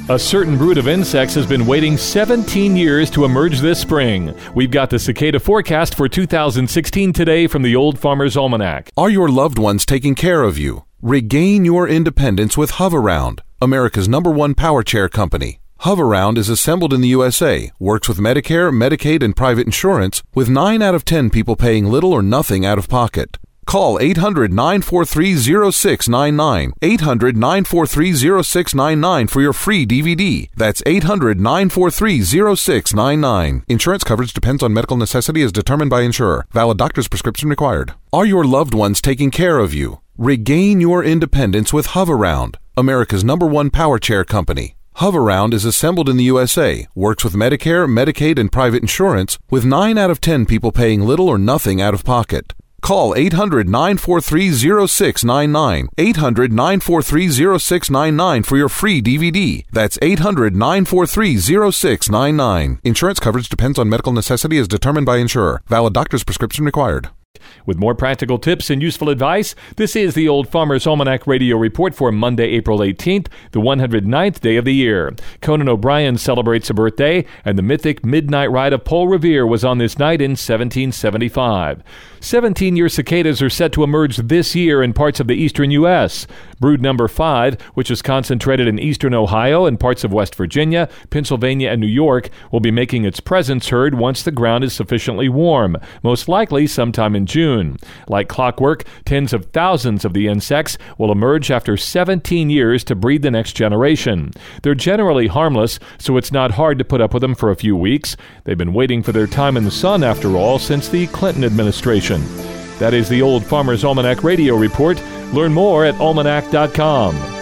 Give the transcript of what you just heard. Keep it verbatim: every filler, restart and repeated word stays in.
A certain brood of insects has been waiting seventeen years to emerge this spring. We've got the cicada forecast for two thousand sixteen today from the Old Farmer's Almanac. Are your loved ones taking care of you? Regain your independence with Hoveround, America's number one power chair company. Hoveround is assembled in the U S A, works with Medicare, Medicaid, and private insurance, with nine out of ten people paying little or nothing out of pocket. Call eight hundred, nine four three, zero six nine nine, eight hundred, nine four three, zero six nine nine for your free D V D. That's eight hundred, nine four three, zero six nine nine. Insurance coverage depends on medical necessity as determined by insurer. Valid doctor's prescription required. Are your loved ones taking care of you? Regain your independence with Hoveround, America's number one power chair company. Hoveround is assembled in the U S A, works with Medicare, Medicaid, and private insurance, with nine out of ten people paying little or nothing out of pocket. Call eight hundred, nine four three, zero six nine nine, eight hundred, nine four three, zero six nine nine for your free D V D. That's eight hundred, nine four three, zero six nine nine. Insurance coverage depends on medical necessity as determined by insurer. Valid doctor's prescription required. With more practical tips and useful advice, this is the Old Farmer's Almanac Radio Report for Monday, April eighteenth, the one hundred ninth day of the year. Conan O'Brien celebrates a birthday, and the mythic midnight ride of Paul Revere was on this night in seventeen seventy-five. seventeen-year cicadas are set to emerge this year in parts of the eastern U S. Brood number five, which is concentrated in eastern Ohio and parts of West Virginia, Pennsylvania, and New York, will be making its presence heard once the ground is sufficiently warm, most likely sometime in June. Like clockwork, tens of thousands of the insects will emerge after seventeen years to breed the next generation. They're generally harmless, so it's not hard to put up with them for a few weeks. They've been waiting for their time in the sun, after all, since the Clinton administration. That is the Old Farmer's Almanac Radio Report. Learn more at almanac dot com.